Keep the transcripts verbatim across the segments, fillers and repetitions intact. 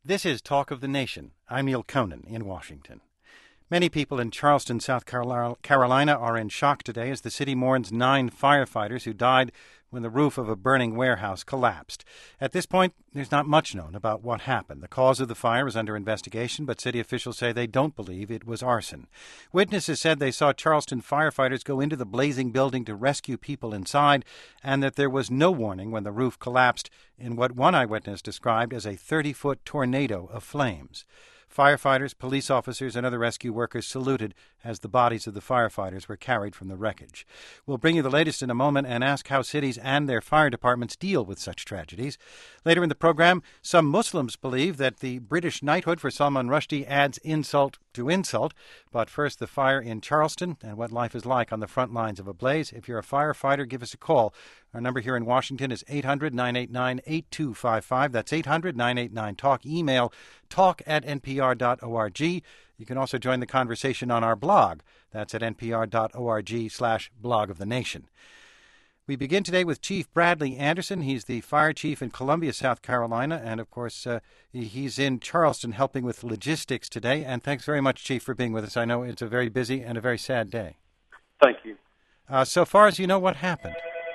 This is Talk of the Nation. I'm Neil Conan in Washington. Many people in Charleston, South Carolina are in shock today as the city mourns nine firefighters who died when the roof of a burning warehouse collapsed. At this point, there's not much known about what happened. The cause of the fire is under investigation, but city officials say they don't believe it was arson. Witnesses said they saw Charleston firefighters go into the blazing building to rescue people inside, and that there was no warning when the roof collapsed in what one eyewitness described as a thirty-foot tornado of flames. Firefighters, police officers, and other rescue workers saluted as the bodies of the firefighters were carried from the wreckage. We'll bring you the latest in a moment and ask how cities and their fire departments deal with such tragedies. Later in the program, some Muslims believe that the British knighthood for Salman Rushdie adds insult to insult. But first, the fire in Charleston and what life is like on the front lines of a blaze. If you're a firefighter, give us a call. Our number here in Washington is eight hundred, nine eight nine, eight two five five. That's eight hundred, nine eight nine, talk. Email talk at n p r dot org. You can also join the conversation on our blog. That's at n p r dot org slash blog of the nation. We begin today with Chief Bradley Anderson. He's the fire chief in Columbia, South Carolina, and, of course, uh, he's in Charleston helping with logistics today. And thanks very much, Chief, for being with us. I know it's a very busy and a very sad day. Thank you. Uh, so far as you know, what happened?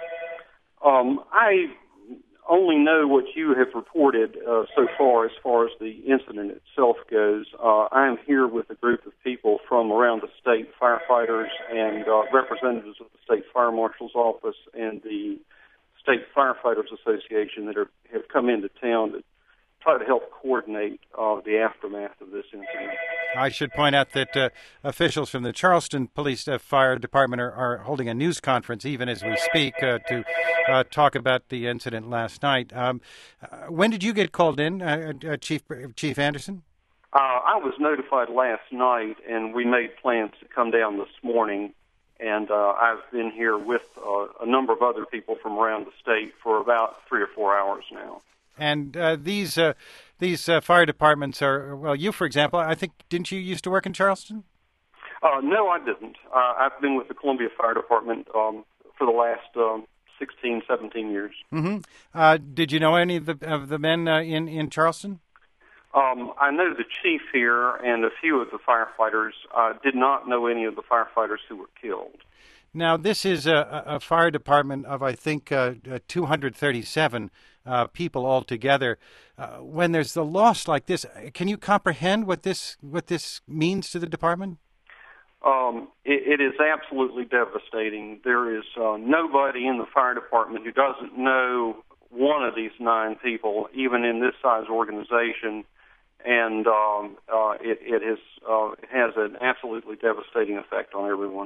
Um, I only know what you have reported uh, so far as far as the incident itself goes. Uh, I am here with a group of people from around the state, firefighters and uh, representatives of the State Fire Marshal's Office and the State Firefighters Association that are, have come into town to try to help coordinate uh, the aftermath of this incident. I should point out that uh, officials from the Charleston Police uh, Fire Department are, are holding a news conference even as we speak uh, to uh, talk about the incident last night. Um, uh, when did you get called in, uh, uh, Chief Chief Anderson? Uh, I was notified last night, and we made plans to come down this morning. And uh, I've been here with uh, a number of other people from around the state for about three or four hours now. And uh, these uh, these uh, fire departments are, well, you, for example, I think, didn't you used to work in Charleston? Uh, no, I didn't. Uh, I've been with the Columbia Fire Department um, for the last um, sixteen, seventeen years. Mm-hmm. Uh, did you know any of the of the men uh, in, in Charleston? Um, I know the chief here and a few of the firefighters. I did not know any of the firefighters who were killed. Now, this is a, a fire department of, I think, uh, two hundred thirty-seven uh, people altogether. Uh, when there's a loss like this, can you comprehend what this what this means to the department? Um, it, it is absolutely devastating. There is uh, nobody in the fire department who doesn't know one of these nine people, even in this size organization, and um, uh, it, it has uh, it has an absolutely devastating effect on everyone.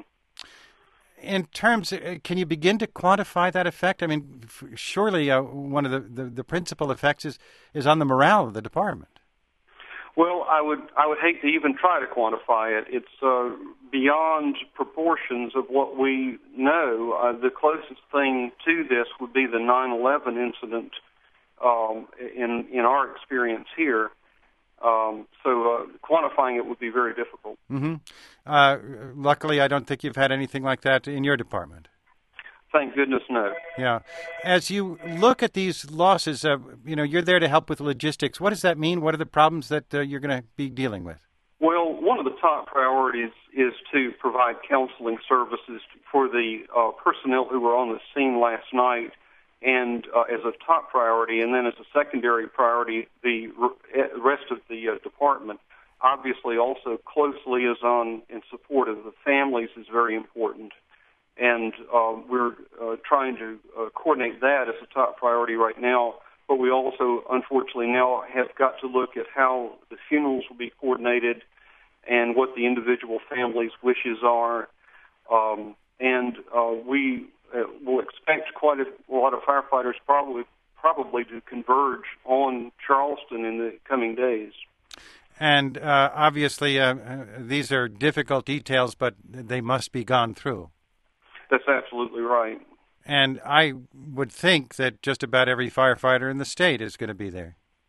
In terms, uh, can you begin to quantify that effect? I mean, f- surely uh, one of the, the, the principal effects is, is on the morale of the department. Well, I would I would hate to even try to quantify it. It's uh, beyond proportions of what we know. Uh, the closest thing to this would be the nine eleven incident um, in in our experience here. Um, so uh, quantifying it would be very difficult. Mm-hmm. Uh, luckily, I don't think you've had anything like that in your department. Thank goodness, no. Yeah. As you look at these losses, uh, you know, you're there to help with logistics. What does that mean? What are the problems that uh, you're going to be dealing with? Well, one of the top priorities is to provide counseling services for the uh, personnel who were on the scene last night, and uh, as a top priority, and then as a secondary priority, the rest of the uh, department. Obviously, also close liaison in support of the families is very important, and uh, we're uh, trying to uh, coordinate that as a top priority right now. But we also, unfortunately, now have got to look at how the funerals will be coordinated and what the individual families' wishes are, um, and uh, we Uh, we'll expect quite a, a lot of firefighters probably probably to converge on Charleston in the coming days. And uh, obviously, uh, these are difficult details, but they must be gone through. That's absolutely right. And I would think that just about every firefighter in the state is going to be there.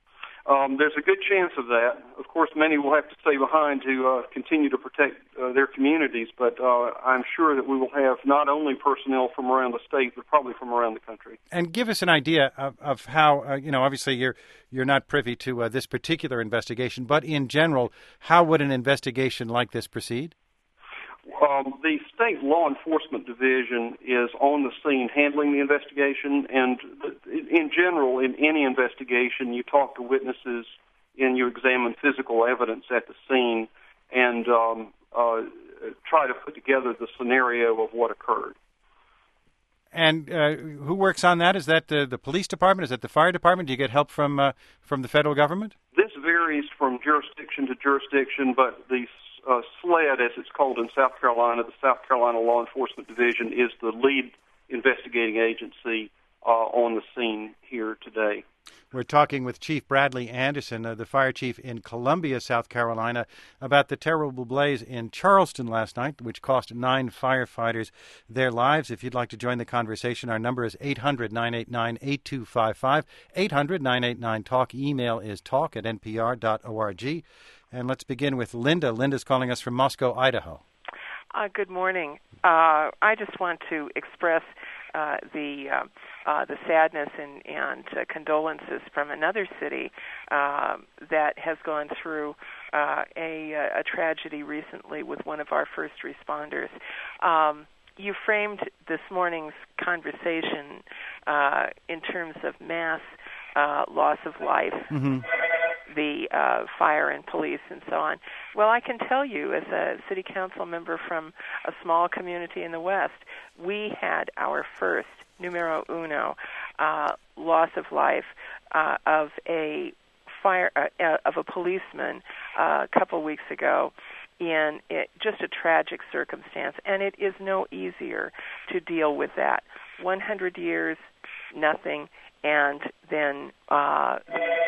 Um, there's a good chance of that. Of course, many will have to stay behind to uh, continue to protect uh, their communities, but uh, I'm sure that we will have not only personnel from around the state, but probably from around the country. And give us an idea of, of how, uh, you know, obviously you're you're not privy to uh, this particular investigation, but in general, how would an investigation like this proceed? Um, the state law enforcement division is on the scene handling the investigation, and in general, in any investigation, you talk to witnesses and you examine physical evidence at the scene and um, uh, try to put together the scenario of what occurred. And uh, who works on that? Is that uh, the police department? Is that the fire department? Do you get help from uh, from the federal government? This varies from jurisdiction to jurisdiction, but the uh, SLED, as it's called in South Carolina, the South Carolina Law Enforcement Division, is the lead investigating agency uh, on the scene here today. We're talking with Chief Bradley Anderson, uh, the fire chief in Columbia, South Carolina, about the terrible blaze in Charleston last night, which cost nine firefighters their lives. If you'd like to join the conversation, our number is eight hundred, nine eight nine, eight two five five, eight hundred, nine eight nine, talk. Email is talk at n p r dot org. And let's begin with Linda. Linda's calling us from Moscow, Idaho. Uh, good morning. Uh, I just want to express uh, the uh, uh, the sadness and, and uh, condolences from another city uh, that has gone through uh, a, a tragedy recently with one of our first responders. Um, you framed this morning's conversation uh, in terms of mass uh, loss of life. Mm-hmm. the uh, fire and police and so on. Well, I can tell you, as a city council member from a small community in the West, we had our first, numero uno, uh, loss of life uh, of a fire uh, of a policeman uh, a couple weeks ago in it, just a tragic circumstance, and it is no easier to deal with that. one hundred years, nothing, and then uh,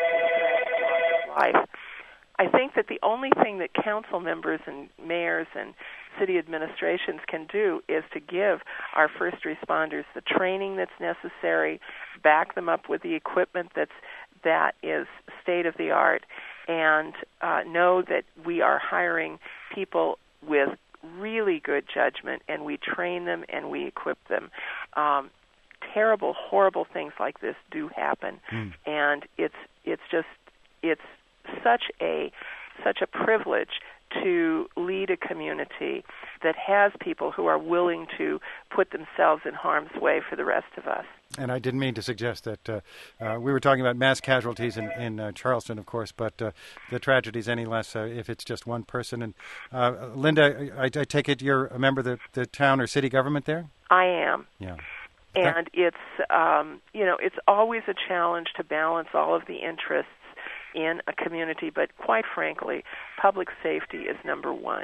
life. I think that the only thing that council members and mayors and city administrations can do is to give our first responders the training that's necessary, back them up with the equipment that's that is state of the art, and uh, know that we are hiring people with really good judgment, and we train them and we equip them. Um, terrible, horrible things like this do happen, mm. and it's it's just it's such a such a privilege to lead a community that has people who are willing to put themselves in harm's way for the rest of us. And I didn't mean to suggest that uh, uh, we were talking about mass casualties in, in uh, Charleston, of course, but uh, the tragedy's any less uh, if it's just one person. And uh, Linda, I, I take it you're a member of the, the town or city government there? I am. Yeah. And it's, um, you know, it's always a challenge to balance all of the interests in a community, but quite frankly, public safety is number one.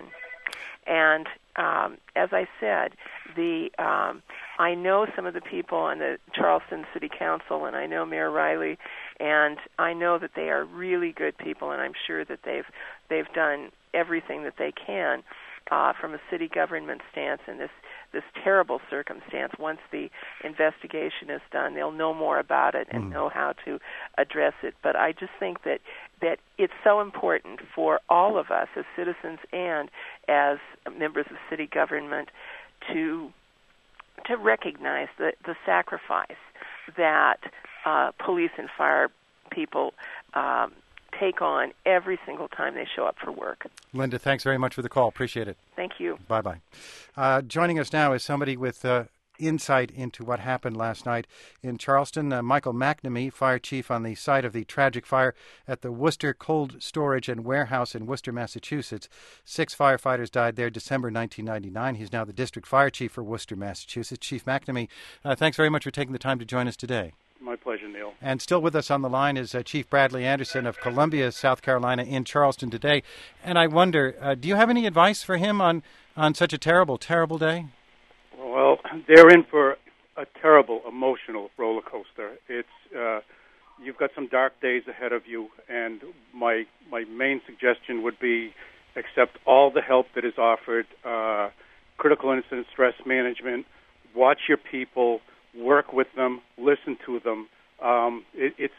And um, as I said, the um, I know some of the people on the Charleston City Council, and I know Mayor Riley, and I know that they are really good people, and I'm sure that they've they've done everything that they can uh, from a city government stance in this this terrible circumstance. Once the investigation is done, they'll know more about it and mm. know how to address it. But I just think that that it's so important for all of us as citizens and as members of city government to to recognize the, the sacrifice that uh, police and fire people um, take on every single time they show up for work. Linda, thanks very much for the call. Appreciate it. Thank you. Bye-bye. Uh, joining us now is somebody with uh, insight into what happened last night in Charleston. Uh, Michael McNamee, fire chief on the site of the tragic fire at the Worcester Cold Storage and Warehouse in Worcester, Massachusetts. Six firefighters died there December nineteen ninety-nine. He's now the district fire chief for Worcester, Massachusetts. Chief McNamee, uh, thanks very much for taking the time to join us today. My pleasure, Neil. And still with us on the line is uh, Chief Bradley Anderson of Columbia, South Carolina, in Charleston today. And I wonder, uh, do you have any advice for him on, on such a terrible, terrible day? Well, they're in for a terrible emotional roller coaster. It's uh, you've got some dark days ahead of you, and my my main suggestion would be accept all the help that is offered, uh, critical incident stress management, watch your people, work with them, listen to them. Um, it, it's it's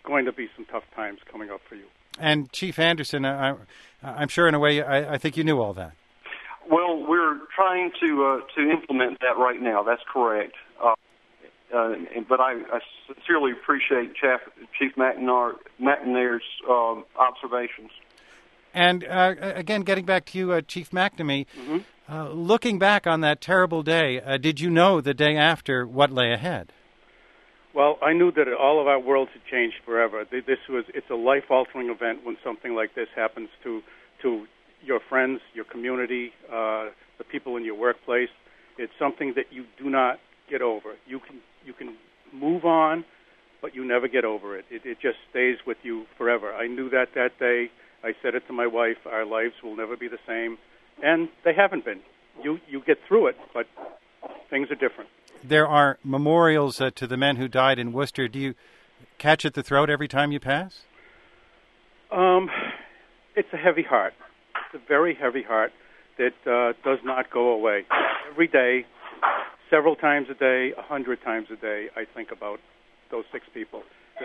going to be some tough times coming up for you. And Chief Anderson, I, I'm sure in a way, I, I think you knew all that. Well, we're trying to uh, to implement that right now. That's correct. Uh, uh, but I, I sincerely appreciate Chief, Chief McNair, McNair's uh, observations. And uh, again, getting back to you, uh, Chief McNamee, Mm-hmm. uh, looking back on that terrible day, uh, did you know the day after what lay ahead? Well, I knew that all of our worlds had changed forever. This was it's a life-altering event when something like this happens to to your friends, your community, uh, the people in your workplace. It's something that you do not get over. You can you can move on, but you never get over it. It, it just stays with you forever. I knew that that day. I said it to my wife. Our lives will never be the same, and they haven't been. You you get through it, but things are different. There are memorials uh, to the men who died in Worcester. Do you catch at the throat every time you pass? Um, it's a heavy heart. It's a very heavy heart that uh, does not go away. Every day, several times a day, a hundred times a day, I think about those six people.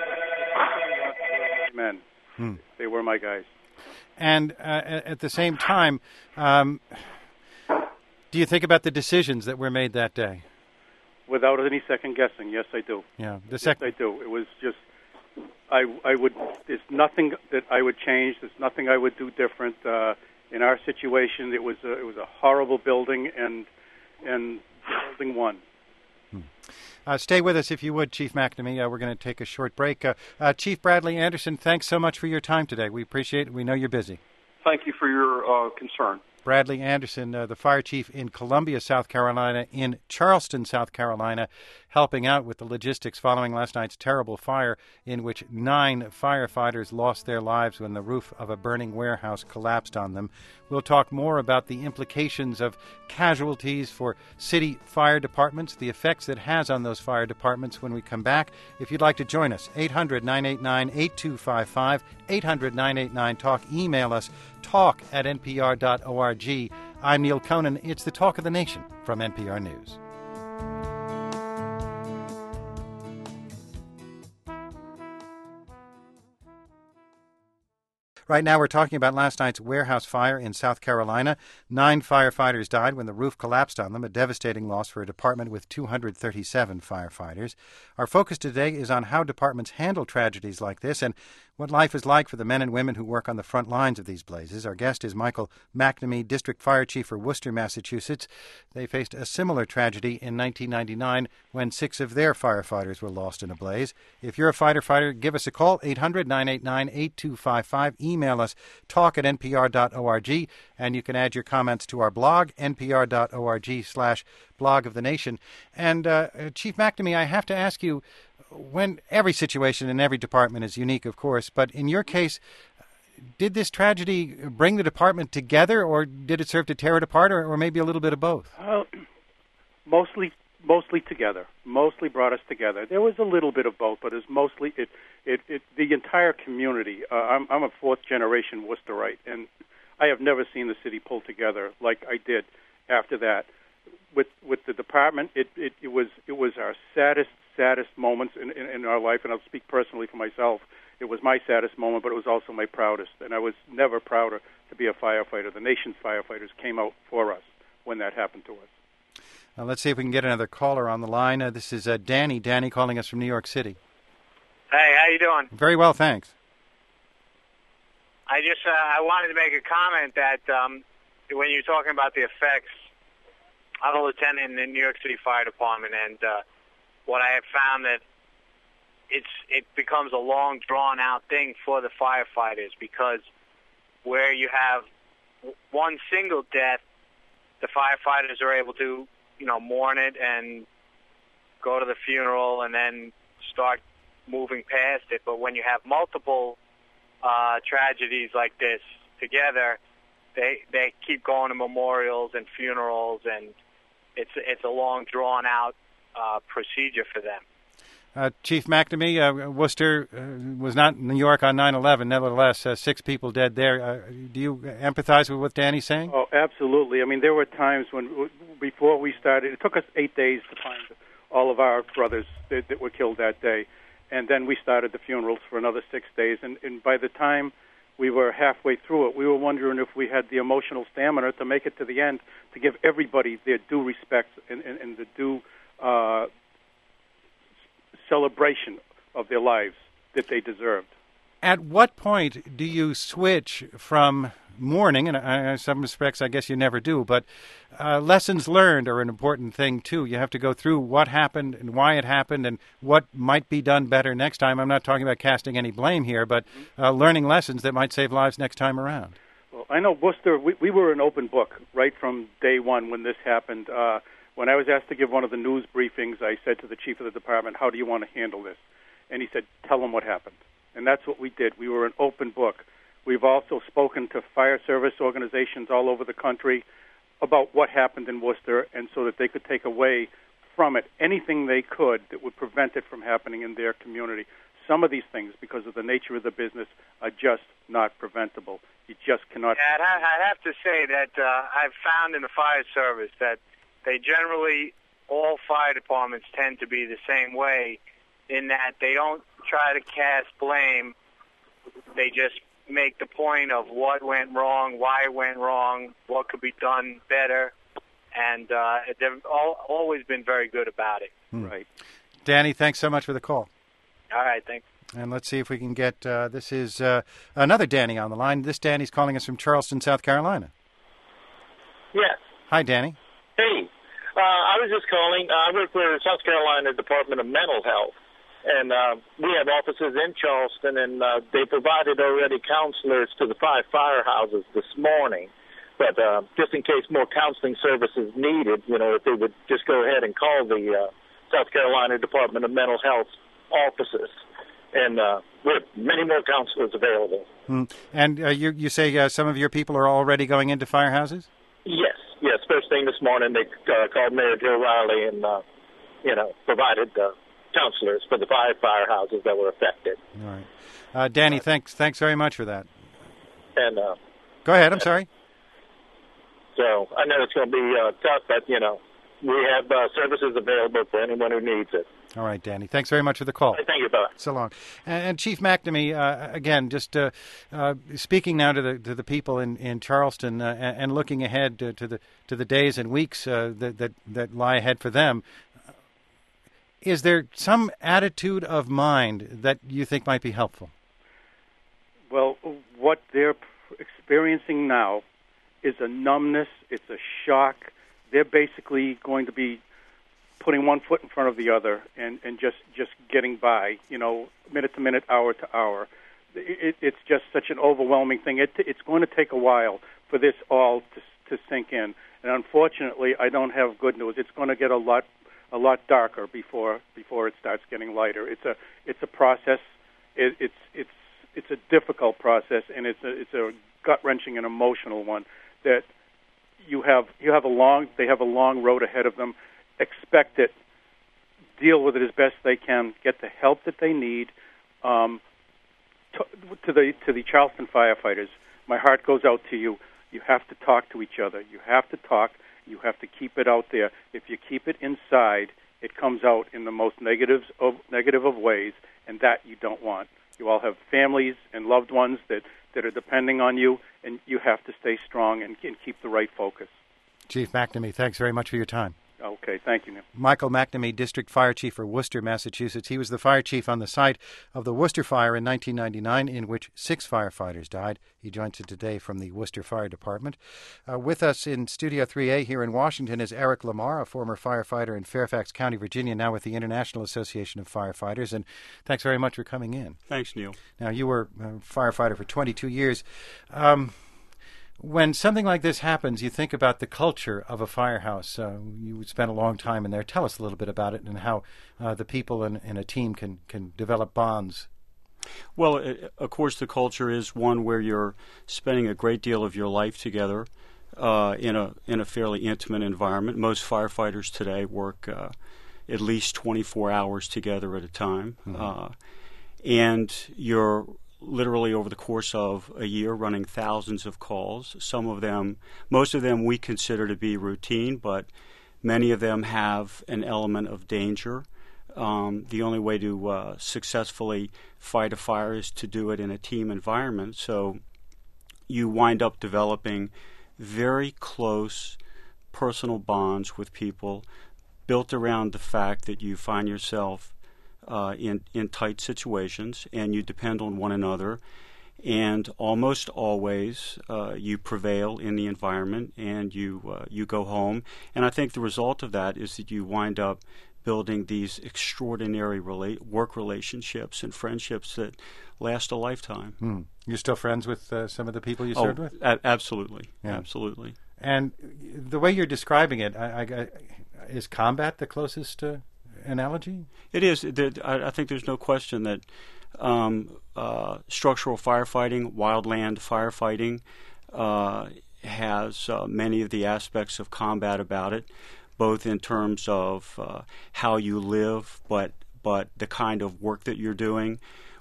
Men. Hmm. They were my guys. And uh, at the same time, um, do you think about the decisions that were made that day? Without any second guessing, yes, I do. Yeah, the sec- yes, I do. It was just, I, I would. There's nothing that I would change. There's nothing I would do different. Uh, in our situation, it was a, it was a horrible building, and and building one. Hmm. Uh, stay with us if you would, Chief McNamee. Uh, we're going to take a short break. Uh, uh, Chief Bradley Anderson, thanks so much for your time today. We appreciate it. We know you're busy. Thank you for your uh, concern. Bradley Anderson, uh, the fire chief in Columbia, South Carolina, in Charleston, South Carolina, helping out with the logistics following last night's terrible fire in which nine firefighters lost their lives when the roof of a burning warehouse collapsed on them. We'll talk more about the implications of casualties for city fire departments, the effects it has on those fire departments when we come back. If you'd like to join us, eight hundred, nine eight nine, eight two five five, eight hundred, nine eight nine, talk. Email us, talk at n p r dot org. I'm Neil Conan. It's the Talk of the Nation from N P R News. Right now we're talking about last night's warehouse fire in South Carolina. Nine firefighters died when the roof collapsed on them, a devastating loss for a department with two hundred thirty-seven firefighters. Our focus today is on how departments handle tragedies like this and what life is like for the men and women who work on the front lines of these blazes. Our guest is Michael McNamee, District Fire Chief for Worcester, Massachusetts. They faced a similar tragedy in nineteen ninety-nine when six of their firefighters were lost in a blaze. If you're a fighter fighter, give us a call, eight hundred, nine eight nine, eight two five five. Email us, talk at n p r dot org, and you can add your comments to our blog, n p r dot org slash blog of the nation. And uh, Chief McNamee, I have to ask you, when every situation in every department is unique, of course, but in your case, did this tragedy bring the department together, or did it serve to tear it apart, or, or maybe a little bit of both? Uh, mostly, mostly together. Mostly brought us together. There was a little bit of both, but it's mostly it. It, it the entire community. Uh, I'm, I'm a fourth generation Worcesterite, and I have never seen the city pull together like I did after that. With with the department, it, it, it was it was our saddest saddest moments in, in, in our life, and I'll speak personally for myself. It was my saddest moment, but it was also my proudest, and I was never prouder to be a firefighter. The nation's firefighters came out for us when that happened to us. Uh, let's see if we can get another caller on the line. Uh, this is uh, Danny. Danny calling us from New York City. Hey, how you doing? Very well, thanks. I just uh, I wanted to make a comment that um, when you're talking about the effects, I'm a lieutenant in the New York City Fire Department, and uh, what I have found that it's it becomes a long, drawn-out thing for the firefighters, because where you have one single death, the firefighters are able to, you know, mourn it and go to the funeral and then start moving past it. But when you have multiple uh, tragedies like this together, they they keep going to memorials and funerals, and it's it's a long, drawn-out uh, procedure for them. Uh, Chief McNamee, uh, Worcester uh, was not New York on nine eleven. Nevertheless, uh, six people dead there. Uh, do you empathize with what Danny's saying? Oh, absolutely. I mean, there were times when, before we started, it took us eight days to find all of our brothers that, that were killed that day. and then we started the funerals for another six days. And, and by the time we were halfway through it, we were wondering if we had the emotional stamina to make it to the end, to give everybody their due respect and, and, and the due uh, celebration of their lives that they deserved. At what point do you switch from mourning, and in some respects I guess you never do, but uh, lessons learned are an important thing too. You have to go through what happened and why it happened and what might be done better next time. I'm not talking about casting any blame here, but uh, learning lessons that might save lives next time around. Well, I know Worcester, we, we were an open book right from day one when this happened. Uh, when I was asked to give one of the news briefings, I said to the chief of the department, how do you want to handle this? And he said, tell them what happened. And that's what we did. We were an open book. We've also spoken to fire service organizations all over the country about what happened in Worcester, and so that they could take away from it anything they could that would prevent it from happening in their community. Some of these things, because of the nature of the business, are just not preventable. You just cannot... Yeah, I'd have to say that uh, I've found in the fire service that they generally, all fire departments tend to be the same way, in that they don't try to cast blame. They just make the point of what went wrong, why it went wrong, what could be done better, and uh, they've all, always been very good about it. Hmm. Right. Danny, thanks so much for the call. All right, thanks. And let's see if we can get, uh, this is uh, another Danny on the line. This Danny's calling us from Charleston, South Carolina. Yes. Hi, Danny. Hey, uh, I was just calling. Uh, I work for the South Carolina Department of Mental Health. And uh, we have offices in Charleston, and uh, they provided already counselors to the five firehouses this morning. But uh, just in case more counseling services needed, you know, if they would just go ahead and call the uh, South Carolina Department of Mental Health offices. And uh, we have many more counselors available. Mm. And uh, you, you say uh, some of your people are already going into firehouses? Yes, yes. First thing this morning, they uh, called Mayor Joe Riley and, uh, you know, provided... Uh, counselors for the five firehouses that were affected. All right. Uh, Danny, uh, thanks thanks very much for that. And uh, Go ahead, I'm sorry. So I know it's going to be uh, tough, but, you know, we have uh, services available for anyone who needs it. All right, Danny. Thanks very much for the call. Right, thank you, Bob. So long. And, and Chief McNamee, uh, again, just uh, uh, speaking now to the to the people in in Charleston uh, and, and looking ahead to, to the to the days and weeks uh, that, that that lie ahead for them. Is there some attitude of mind that you think might be helpful? Well, what they're experiencing now is a numbness. It's a shock. They're basically going to be putting one foot in front of the other and, and just, just getting by, you know, minute to minute, hour to hour. It, it's just such an overwhelming thing. It, it's going to take a while for this all to, to sink in. And unfortunately, I don't have good news. It's going to get a lot a lot darker before before it starts getting lighter. It's a it's a process. It, it's it's it's a difficult process, and it's a it's a gut wrenching and emotional one. That you have you have a long they have a long road ahead of them. Expect it. Deal with it as best they can. Get the help that they need. Um, to, to the to the Charleston firefighters, my heart goes out to you. You have to talk to each other. You have to talk. You have to keep it out there. If you keep it inside, it comes out in the most negatives of, negative of ways, and that you don't want. You all have families and loved ones that, that are depending on you, and you have to stay strong and, and keep the right focus. Chief McNamee, thanks very much for your time. Okay, thank you, Neil. Michael McNamee, District Fire Chief for Worcester, Massachusetts. He was the fire chief on the site of the Worcester fire in nineteen ninety-nine, in which six firefighters died. He joins us today from the Worcester Fire Department. Uh, with us in Studio three A here in Washington is Eric Lamar, a former firefighter in Fairfax County, Virginia, now with the International Association of Firefighters. And thanks very much for coming in. Thanks, Neil. Now, you were a firefighter for twenty-two years. Um, When something like this happens, you think about the culture of a firehouse. Uh, you spent a long time in there. Tell us a little bit about it and how uh, the people in, in a team can, can develop bonds. Well, it, of course, the culture is one where you're spending a great deal of your life together uh, in a in a fairly intimate environment. Most firefighters today work uh, at least twenty-four hours together at a time. Mm-hmm. Uh, and you're literally over the course of a year running thousands of calls. Some of them, most of them we consider to be routine, but many of them have an element of danger. Um, the only way to uh, successfully fight a fire is to do it in a team environment. So you wind up developing very close personal bonds with people built around the fact that you find yourself uh, in, in tight situations and you depend on one another. And almost always uh, you prevail in the environment and you, uh, you go home. And I think the result of that is that you wind up building these extraordinary rela- work relationships and friendships that last a lifetime. Hmm. You're still friends with uh, some of the people you oh, served with? A- absolutely, yeah. absolutely. And the way you're describing it, I, I, I, is combat the closest uh, analogy? It is. I, I think there's no question that um, uh, structural firefighting, wildland firefighting, uh, has uh, many of the aspects of combat about it, both in terms of uh, how you live, but but the kind of work that you're doing,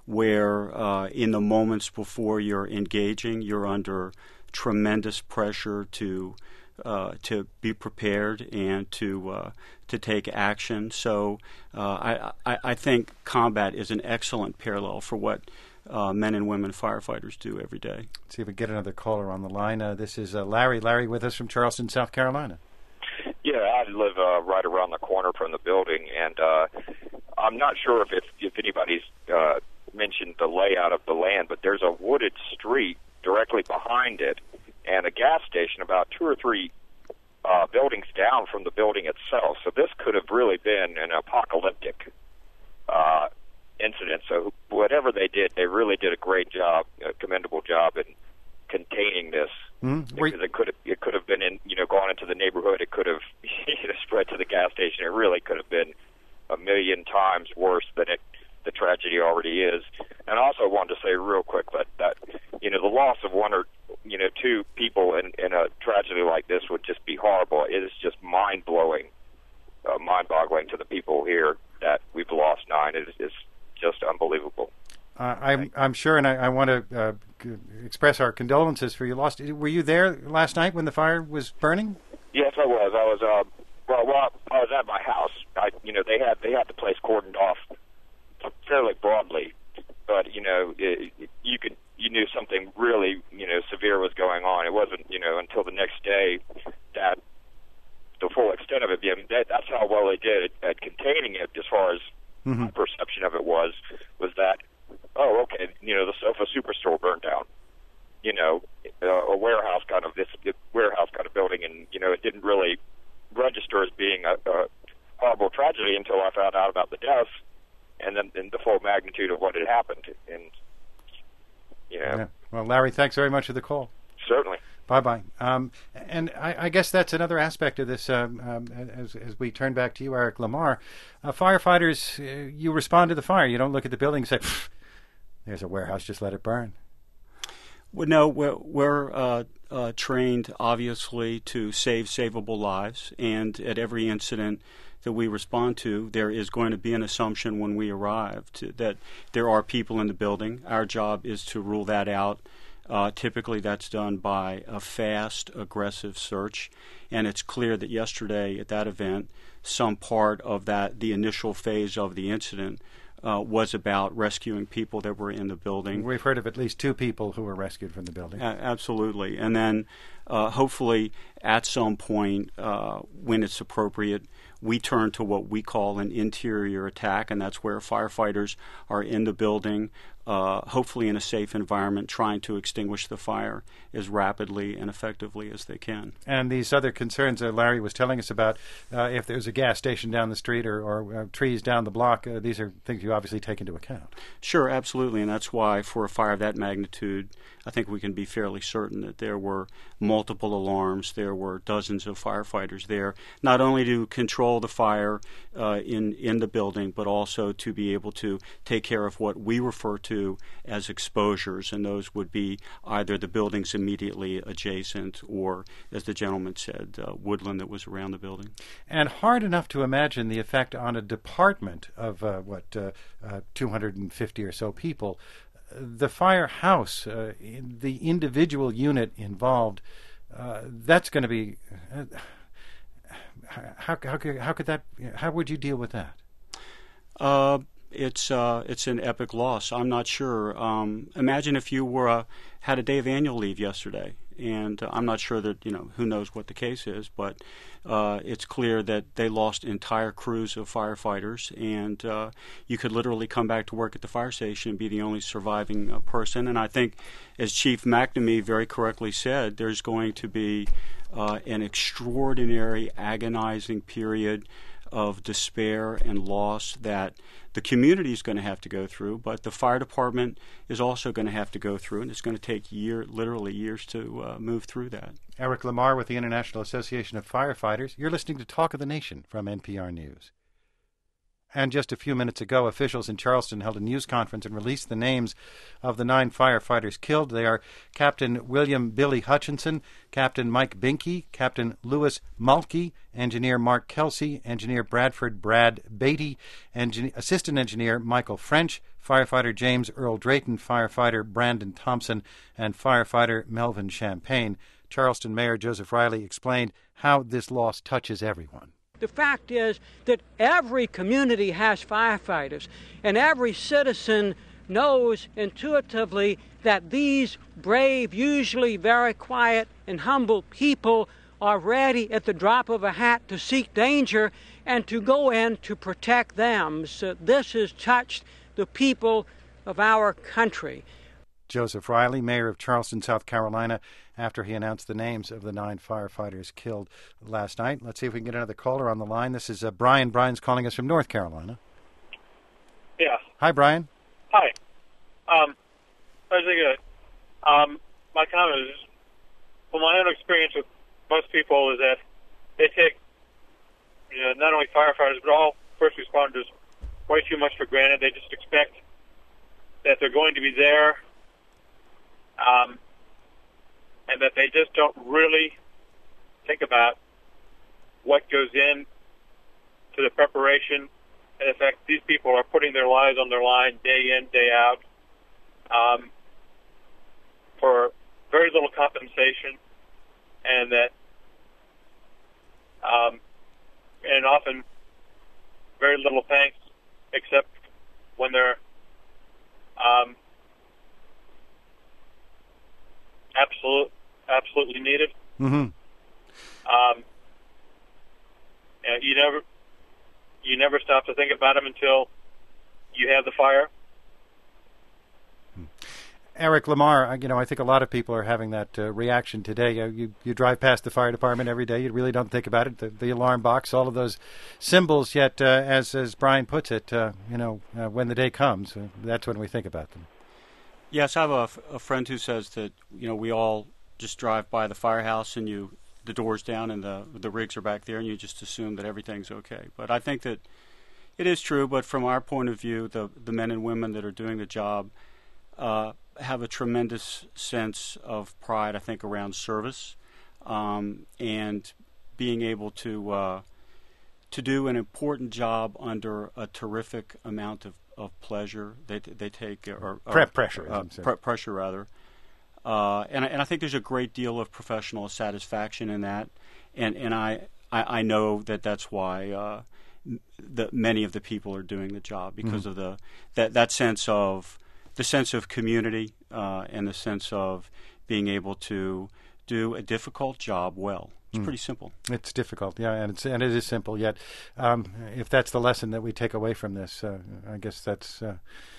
where uh, in the moments before you're engaging, you're under tremendous pressure to uh, to be prepared and to uh, to take action. So uh, I, I I think combat is an excellent parallel for what uh, men and women firefighters do every day. Let's see if we get another caller on the line. Uh, this is uh, Larry. Larry with us from Charleston, South Carolina. Yeah, I live uh, right around the corner from the building, and uh, I'm not sure if if, if anybody's uh, mentioned the layout of the land, but there's a wooded street directly behind it, and a gas station about two or three uh, buildings down from the building itself. So this could have really been an apocalyptic uh, incident. So whatever they did, they really did a great job, a commendable job in containing this. Mm-hmm. Because it could have, it could have been in, you know, gone into the neighborhood. It could have you know, spread to the gas station. It really could have been a million times worse than it, the tragedy already is. And I also wanted to say real quick that, that you know, the loss of one or, you know, two people in, in a tragedy like this would just be horrible. It is just mind-blowing, uh, mind-boggling to the people here that we've lost nine. It is it's just unbelievable. Uh, I'm I'm sure, and I, I want to uh, c- express our condolences for your loss. Were you there last night when the fire was burning? Yes, I was. I was. Uh, well, well, I was at my house. I, you know, they had they had the place cordoned off fairly broadly, but you know, it, you could you knew something really you know severe was going on. It wasn't you know until the next day that the full extent of it. I mean, that, that's how well they did at, at containing it. As far as mm-hmm. my perception of it was, was that. Oh, okay. You know, the Sofa Superstore burned down. You know, uh, a warehouse kind of this warehouse kind of building, and you know, it didn't really register as being a, a horrible tragedy until I found out about the deaths, and then and the full magnitude of what had happened. And you know, yeah. Well, Larry, thanks very much for the call. Certainly. Bye bye. Um, and I, I guess that's another aspect of this. Um, um, as, as we turn back to you, Eric Lamar, uh, firefighters, uh, you respond to the fire. You don't look at the building and say, "There's a warehouse, just let it burn." Well, no, we're, we're uh, uh, trained, obviously, to save savable lives. And at every incident that we respond to, there is going to be an assumption when we arrive to, that there are people in the building. Our job is to rule that out. Uh, typically, that's done by a fast, aggressive search. And it's clear that yesterday at that event, some part of that, the initial phase of the incident, Uh, was about rescuing people that were in the building. We've heard of at least two people who were rescued from the building. A- absolutely. And then uh, hopefully at some point uh, when it's appropriate, we turn to what we call an interior attack, and that's where firefighters are in the building, uh, hopefully in a safe environment, trying to extinguish the fire as rapidly and effectively as they can. And these other concerns that Larry was telling us about, uh, if there's a gas station down the street or, or uh, trees down the block, uh, these are things you obviously take into account. Sure, absolutely, and that's why for a fire of that magnitude, I think we can be fairly certain that there were multiple alarms, there were dozens of firefighters there, not only to control the fire uh, in, in the building, but also to be able to take care of what we refer to as exposures, and those would be either the buildings immediately adjacent or, as the gentleman said, uh, woodland that was around the building. And hard enough to imagine the effect on a department of, uh, what, uh, uh, two hundred fifty or so people. The firehouse, uh, the individual unit involved, uh, that's going to be... Uh, how, how, could, how could that... How would you deal with that? Uh, it's uh, it's an epic loss. I'm not sure. Um, imagine if you were uh, had a day of annual leave yesterday, and uh, I'm not sure that, you know, who knows what the case is, but uh, it's clear that they lost entire crews of firefighters, and uh, you could literally come back to work at the fire station and be the only surviving uh, person. And I think, as Chief McNamee very correctly said, there's going to be uh, an extraordinary, agonizing period of despair and loss that the community is going to have to go through, but the fire department is also going to have to go through, and it's going to take year, literally years to uh, move through that. Eric Lamar with the International Association of Firefighters. You're listening to Talk of the Nation from N P R News. And just a few minutes ago, officials in Charleston held a news conference and released the names of the nine firefighters killed. They are Captain William Billy Hutchinson, Captain Mike Binky, Captain Lewis Mulkey, Engineer Mark Kelsey, Engineer Bradford Brad Beatty, Engin- Assistant Engineer Michael French, Firefighter James Earl Drayton, Firefighter Brandon Thompson, and Firefighter Melvin Champagne. Charleston Mayor Joseph Riley explained how this loss touches everyone. The fact is that every community has firefighters, and every citizen knows intuitively that these brave, usually very quiet and humble people are ready at the drop of a hat to seek danger and to go in to protect them. So this has touched the people of our country. Joseph Riley, mayor of Charleston, South Carolina, after he announced the names of the nine firefighters killed last night. Let's see if we can get another caller on the line. This is uh, Brian. Brian's calling us from North Carolina. Yeah. Hi, Brian. Hi. Um, I was thinking, um, my comment is, well, my own experience with most people is that they take, you know, not only firefighters, but all first responders way too much for granted. They just expect that they're going to be there, um, and that they just don't really think about what goes in to the preparation. And in fact, these people are putting their lives on their line day in, day out, um, for very little compensation, and that, um, and often very little thanks, except when they're um, absolute, absolutely needed. Mm-hmm. Um, and you never, you never stop to think about them until you have the fire. Eric Lamar, you know, I think a lot of people are having that uh, reaction today. Uh, you you drive past the fire department every day. You really don't think about it. The, the alarm box, all of those symbols. Yet, uh, as as Brian puts it, uh, you know, uh, when the day comes, uh, that's when we think about them. Yes, I have a, a friend who says that, you know, we all just drive by the firehouse and you the door's down and the the rigs are back there and you just assume that everything's okay. But I think that it is true. But from our point of view, the the men and women that are doing the job Uh, have a tremendous sense of pride, I think, around service, um, and being able to uh, to do an important job under a terrific amount of, of pleasure. They they take or, or Pre- pressure, uh, pre- pressure rather, uh, and and I think there's a great deal of professional satisfaction in that, and and I I, I know that that's why uh, the many of the people are doing the job because mm-hmm. of the that that sense of the sense of community uh, and the sense of being able to do a difficult job well. It's mm. pretty simple. It's difficult, yeah, and it's and it is simple. Yet, um, if that's the lesson that we take away from this, uh, I guess that's uh,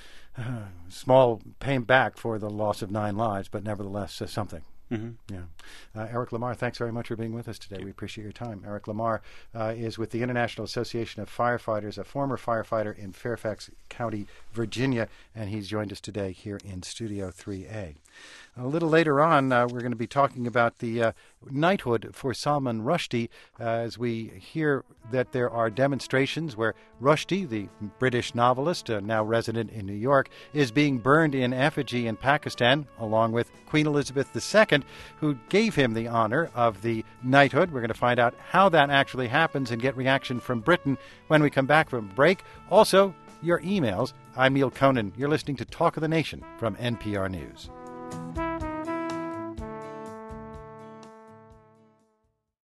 uh, small payback for the loss of nine lives, but nevertheless uh, something. Mm-hmm. Yeah, uh, Eric Lamar, thanks very much for being with us today. We appreciate your time. Eric Lamar uh, is with the International Association of Firefighters, a former firefighter in Fairfax County, Virginia, and he's joined us today here in Studio three A. A little later on, uh, we're going to be talking about the uh, knighthood for Salman Rushdie uh, as we hear that there are demonstrations where Rushdie, the British novelist, uh, now resident in New York, is being burned in effigy in Pakistan, along with Queen Elizabeth the Second, who gave him the honor of the knighthood. We're going to find out how that actually happens and get reaction from Britain when we come back from break. Also, your emails. I'm Neil Conan. You're listening to Talk of the Nation from N P R News.